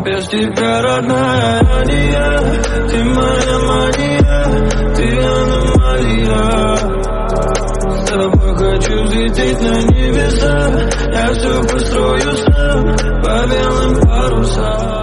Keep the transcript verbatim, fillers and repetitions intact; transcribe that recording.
без тебя, родная, не я. Ты моя мания, ты аномалия. С тобой хочу взлететь на небеса. Я все построю сам по белым парусам.